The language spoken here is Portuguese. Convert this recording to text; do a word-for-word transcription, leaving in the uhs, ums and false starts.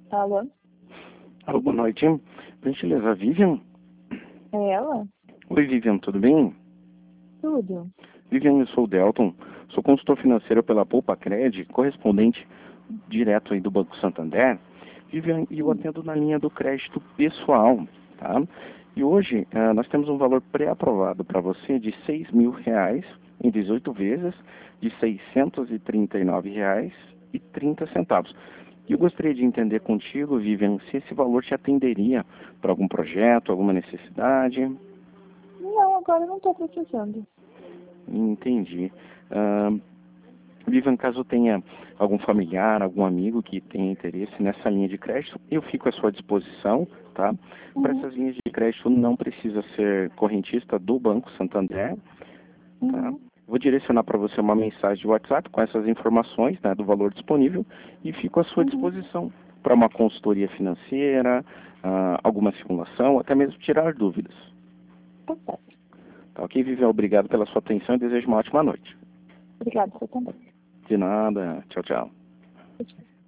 Alô? Alô, boa noite. Por gentileza, Vivian? É ela? Oi, Vivian, tudo bem? Tudo. Vivian, eu sou o Delton, sou consultor financeiro pela Poupa Cred, correspondente direto aí do Banco Santander. Vivian, e eu Hum. atendo na linha do crédito pessoal, tá? E hoje ah, nós temos um valor pré-aprovado para você de seis mil reais em dezoito vezes, de seiscentos e trinta e nove reais e trinta centavos. E eu gostaria de entender contigo, Vivian, se esse valor te atenderia para algum projeto, alguma necessidade. Não, agora eu não tô precisando. Entendi. Ah, Vivian, caso tenha algum familiar, algum amigo que tenha interesse nessa linha de crédito, eu fico à sua disposição, tá? Para Uhum. essas linhas de crédito não precisa ser correntista do Banco Santander, tá? Uhum. Vou direcionar para você uma mensagem de WhatsApp com essas informações, né, do valor disponível e fico à sua Uhum. disposição para uma consultoria financeira, ah, alguma simulação, até mesmo tirar dúvidas. Tá certo. Tá ok, Vivian? Obrigado pela sua atenção e desejo uma ótima noite. Obrigada, você também. De nada. Tchau, tchau. Tchau.